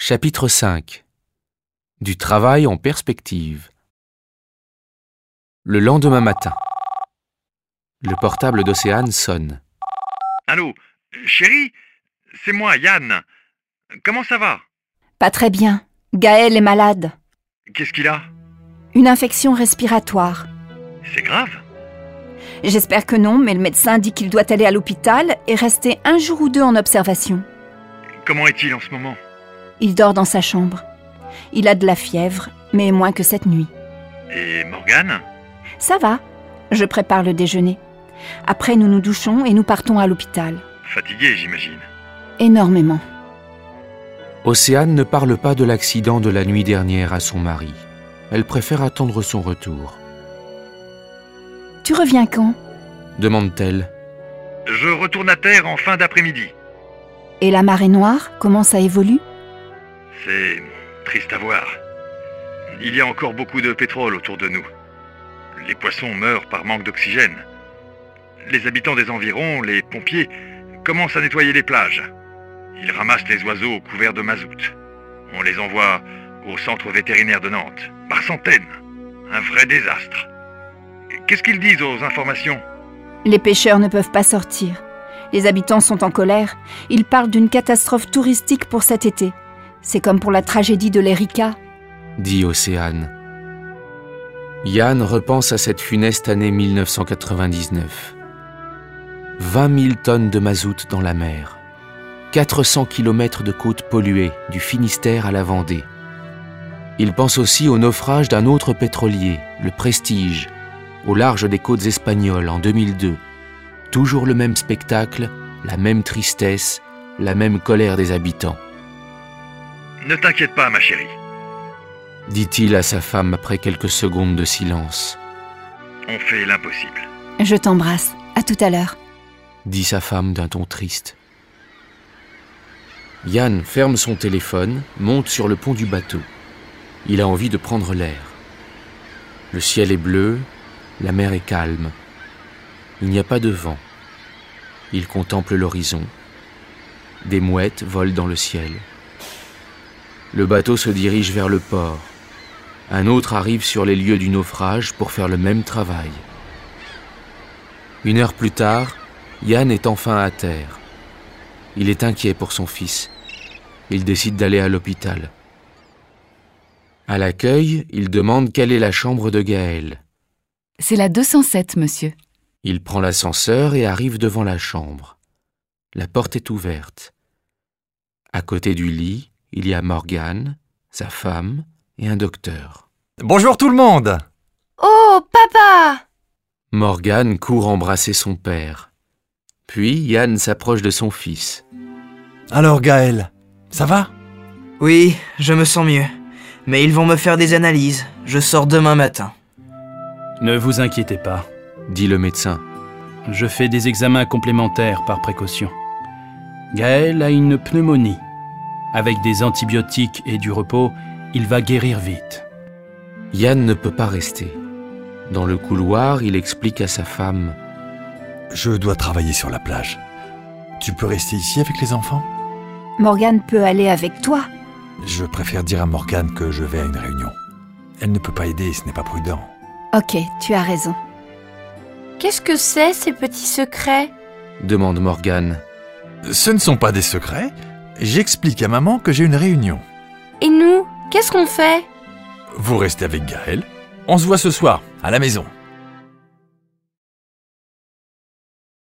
Chapitre 5. Du travail en perspective. Le lendemain matin. Le portable d'Océane sonne. Allô, chérie, c'est moi, Yann. Comment ça va? Pas très bien. Gaël est malade. Qu'est-ce qu'il a? Une infection respiratoire. C'est grave? J'espère que non, mais le médecin dit qu'il doit aller à l'hôpital et rester 1 jour ou 2 en observation. Comment est-il en ce moment? Il dort dans sa chambre. Il a de la fièvre, mais moins que cette nuit. Et Morgane? Ça va. Je prépare le déjeuner. Après, nous nous douchons et nous partons à l'hôpital. Fatigué, j'imagine. Énormément. Océane ne parle pas de l'accident de la nuit dernière à son mari. Elle préfère attendre son retour. Tu reviens quand? Demande-t-elle. Je retourne à terre en fin d'après-midi. Et la marée noire, comment ça évolue? C'est triste à voir. Il y a encore beaucoup de pétrole autour de nous. Les poissons meurent par manque d'oxygène. Les habitants des environs, les pompiers, commencent à nettoyer les plages. Ils ramassent les oiseaux couverts de mazout. On les envoie au centre vétérinaire de Nantes, par centaines. Un vrai désastre. Qu'est-ce qu'ils disent aux informations? Les pêcheurs ne peuvent pas sortir. Les habitants sont en colère. Ils parlent d'une catastrophe touristique pour cet été. C'est comme pour la tragédie de l'Erika, dit Océane. Yann repense à cette funeste année 1999. 20 000 tonnes de mazout dans la mer. 400 kilomètres de côtes polluées, du Finistère à la Vendée. Il pense aussi au naufrage d'un autre pétrolier, le Prestige, au large des côtes espagnoles en 2002. Toujours le même spectacle, la même tristesse, la même colère des habitants. Ne t'inquiète pas, ma chérie. Dit-il à sa femme après quelques secondes de silence. On fait l'impossible. Je t'embrasse. À tout à l'heure. Dit sa femme d'un ton triste. Yann ferme son téléphone, monte sur le pont du bateau. Il a envie de prendre l'air. Le ciel est bleu, la mer est calme. Il n'y a pas de vent. Il contemple l'horizon. Des mouettes volent dans le ciel. Le bateau se dirige vers le port. Un autre arrive sur les lieux du naufrage pour faire le même travail. 1 heure plus tard, Yann est enfin à terre. Il est inquiet pour son fils. Il décide d'aller à l'hôpital. À l'accueil, il demande quelle est la chambre de Gaël. C'est la 207, monsieur. Il prend l'ascenseur et arrive devant la chambre. La porte est ouverte. À côté du lit, il y a Morgane, sa femme et un docteur. Bonjour tout le monde! Oh, papa! Morgane court embrasser son père. Puis Yann s'approche de son fils. Alors Gaël, ça va? Oui, je me sens mieux. Mais ils vont me faire des analyses. Je sors demain matin. Ne vous inquiétez pas. Dit le médecin. Je fais des examens complémentaires par précaution. Gaël a une pneumonie. Avec des antibiotiques et du repos, il va guérir vite. Yann ne peut pas rester. Dans le couloir, il explique à sa femme. Je dois travailler sur la plage. Tu peux rester ici avec les enfants? Morgane peut aller avec toi. Je préfère dire à Morgane que je vais à une réunion. Elle ne peut pas aider, ce n'est pas prudent. Ok, tu as raison. Qu'est-ce que c'est, ces petits secrets? Demande Morgane. Ce ne sont pas des secrets. J'explique à maman que j'ai une réunion. Et nous, qu'est-ce qu'on fait? Vous restez avec Gaël. On se voit ce soir, à la maison.